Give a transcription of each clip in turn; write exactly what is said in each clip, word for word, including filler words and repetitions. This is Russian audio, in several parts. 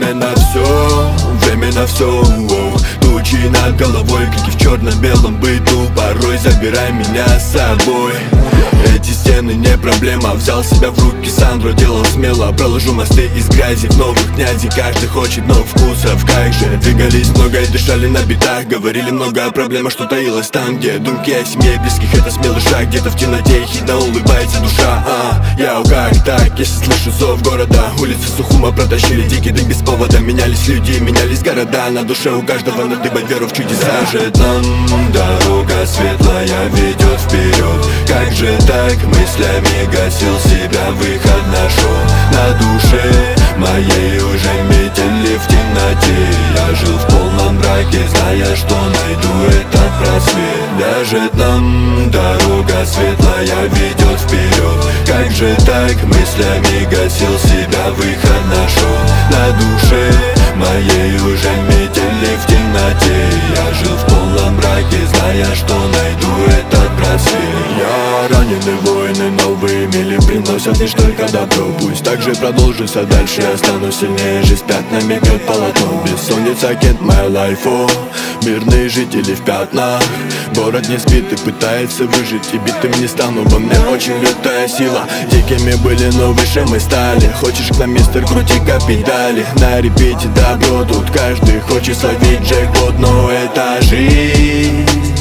время на все, время на все. Тучи над головой, крики в черно-белом быту, порой забирай меня с собой. Эти стены не проблема, взял себя в руки, Сандро делал смело. Проложу мосты из грязи в новых князей, каждый хочет новых вкусов. Как же двигались много и дышали на битах, говорили много о проблемах, что таилось там, где думки о семье и близких. Это смелый шаг, где-то в темноте ехидно улыбается душа. а, Яу, как так, если слышу зов города, улицы Сухума протащили дикий дым без повода. Менялись люди, менялись города, на душе у каждого надыбать веру в чудеса. Же нам дорога светлая ведет вперед. Как же так, мыслями гасил себя, выход нашел. На душе моей уже метели в темноте. Я жил в полном мраке, зная, что найду этот просвет. Даже нам дорога светлая ведет вперед. Как же так, мыслями гасил себя, выход нашел. На душе моей уже метели в темноте. Я жил в полном мраке, зная, что найду этот просвет. Я раненый, воины новые мили приносят лишь только добро. Пусть так же продолжится дальше, я стану сильнее. Жизнь пятнами бьет полотно, бессонница can't my life, oh. Мирные жители в пятнах, город не спит и пытается выжить. И битым не стану, во мне очень лютая сила. Дикими были, но выше мы стали. Хочешь к нам, мистер, крути-ка педали. На репите добро, тут каждый хочет словить джекпот. Но это жизнь,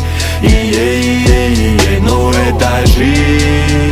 и-е-е-е-е, но это жизнь,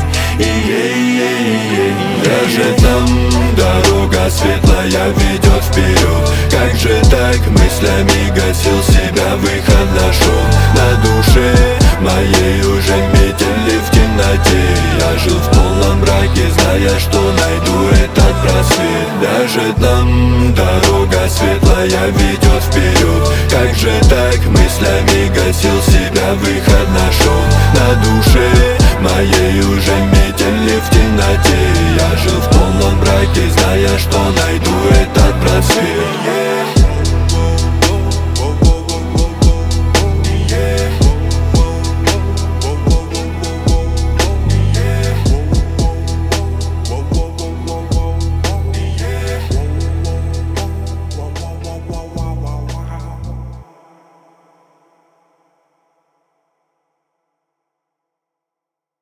и-е-е-е-е. Даже там дорога светлая ведет вперед. Как же так, мыслями гасил себя, выход нашел. На душе моей уже метели в темноте. Я жил в полном мраке, зная, что найду этот просвет. Даже там дорога светлая ведет вперед. Как же так, мыслями гасил себя, выход нашел. На душе моей уже метели в темноте. Я жил в полном мраке, зная, что найду этот просвет.